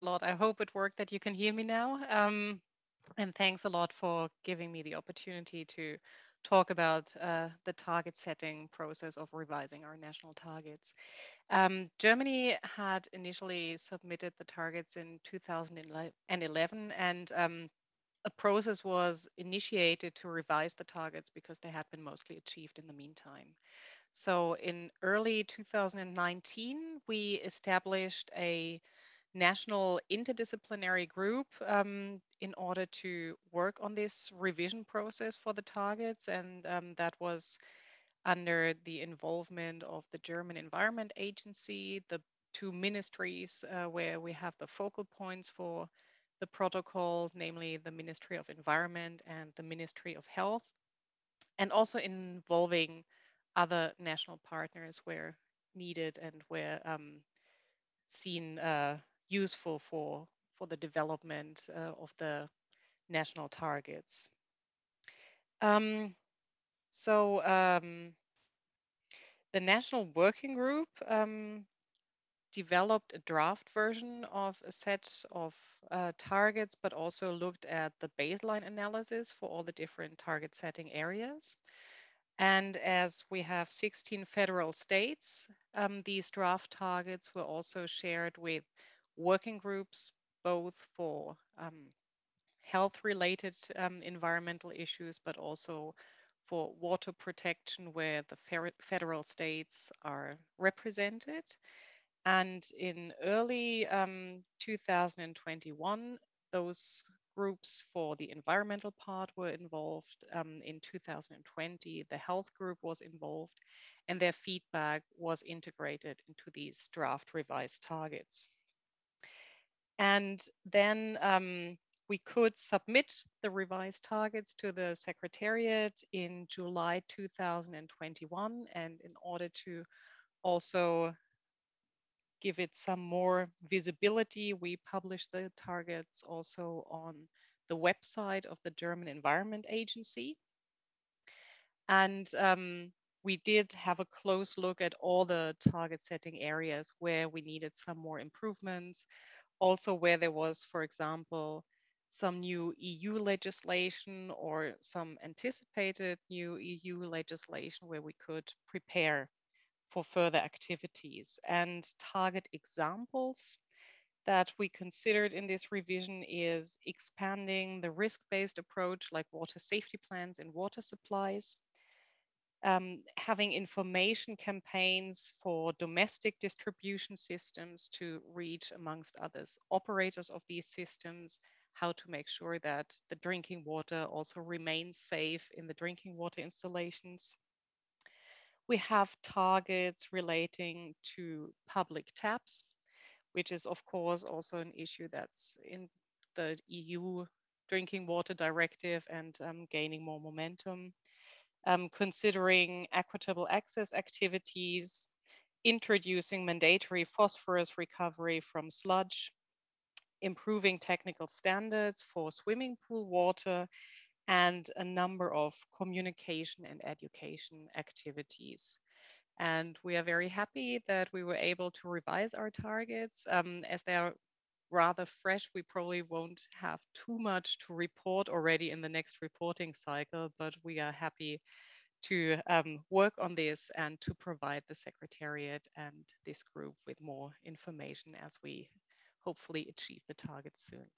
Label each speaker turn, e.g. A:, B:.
A: lot. I hope it worked that you can hear me now. And thanks a lot for giving me the opportunity to talk about the target setting process of revising our national targets. Germany had initially submitted the targets in 2011, and a process was initiated to revise the targets because they had been mostly achieved in the meantime. So in early 2019, we established a national interdisciplinary group in order to work on this revision process for the targets. And that was under the involvement of the German Environment Agency, the two ministries where we have the focal points for the protocol, namely the Ministry of Environment and the Ministry of Health, and also involving other national partners where needed and where seen useful for the development of the national targets. Um, so the National Working Group developed a draft version of a set of targets, but also looked at the baseline analysis for all the different target setting areas. And as we have 16 federal states, these draft targets were also shared with working groups, both for health related environmental issues, but also for water protection, where the federal states are represented. And in early 2021, those groups for the environmental part were involved. In 2020, the health group was involved, and their feedback was integrated into these draft revised targets. And then we could submit the revised targets to the Secretariat in July 2021. And in order to also give it some more visibility, we published the targets also on the website of the German Environment Agency. And we did have a close look at all the target setting areas where we needed some more improvements, also where there was, for example, some new EU legislation or some anticipated new EU legislation where we could prepare for further activities. And target examples that we considered in this revision is expanding the risk-based approach like water safety plans and water supplies, having information campaigns for domestic distribution systems to reach, amongst others, operators of these systems, how to make sure that the drinking water also remains safe in the drinking water installations. We have targets relating to public taps, which is, of course, also an issue that's in the EU Drinking Water Directive and gaining more momentum. Considering equitable access activities, introducing mandatory phosphorus recovery from sludge, improving technical standards for swimming pool water, and a number of communication and education activities. And we are very happy that we were able to revise our targets. As they are rather fresh, we probably won't have too much to report already in the next reporting cycle, but we are happy to work on this and to provide the Secretariat and this group with more information as we hopefully achieve the targets soon.